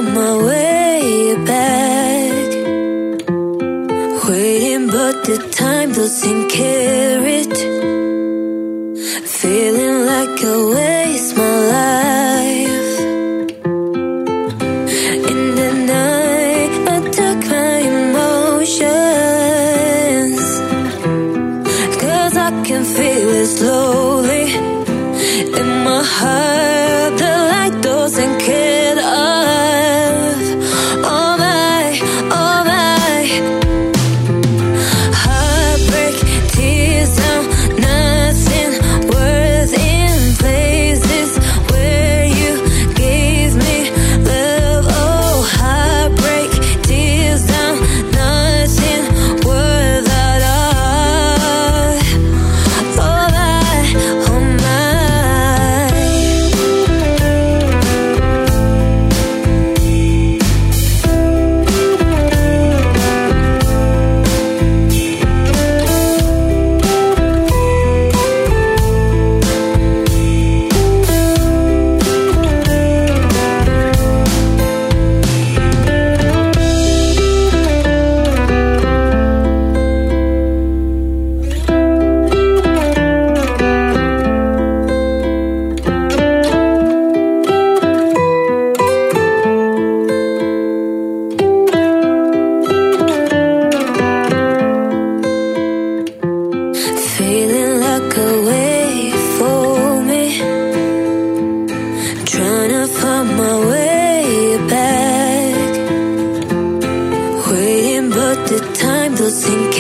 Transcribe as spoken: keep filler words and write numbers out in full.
find my way back. Waiting, but the time doesn't carry it. Feeling like I waste my life. In the night, I took my emotions, 'cause I can feel it slowly in my heart. The light doesn't get off. Oh my, oh my. Heartbreak, tears down, nothing worth in places where you gave me love. Oh, heartbreak, tears down, nothing worth at all. Oh my, oh my. Feeling like a wave for me, trying to find my way back. Waiting, but the time doesn't